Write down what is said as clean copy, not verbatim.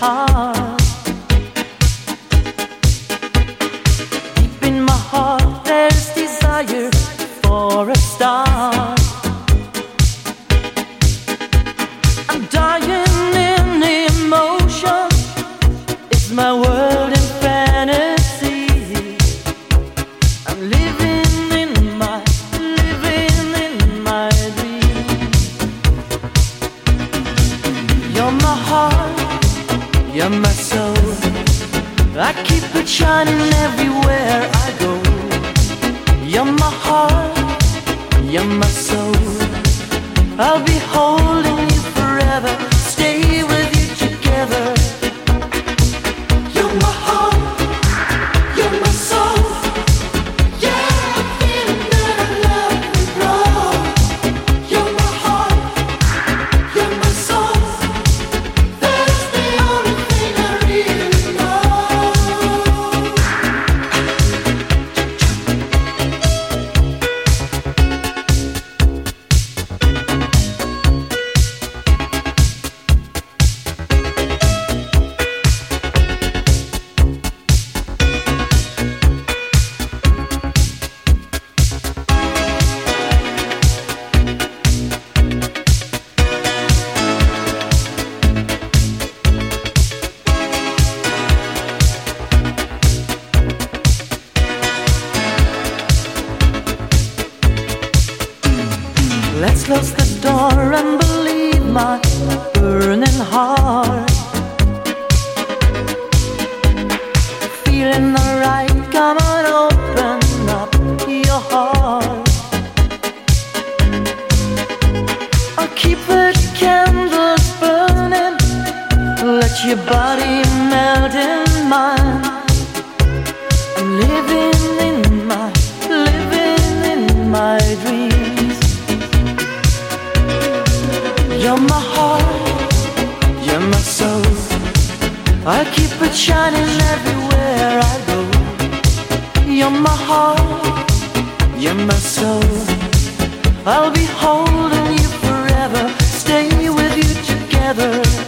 heart. Deep in my heart there's desire for a star. I'm dying in emotion. It's my world in fantasy. I'm living in my dream. You're my heart, you're my soul. I keep it shining everywhere I go. You're my heart, you're my soul. I'll be holding you forever, stay with you together. You're my heart, you're my soul. Yeah, I'm feeling that I love you, wrong. You're my heart, you're my soul. That's the only thing I really know. Let's close the door and believe my burning heart. Feeling alright, come on, open up your heart. I'll keep the candles burning, let your body melt in mine. I'm living in my dreams. You're my heart, you're my soul. I keep it shining everywhere I go. You're my heart, you're my soul. I'll be holding you forever, stay with you together.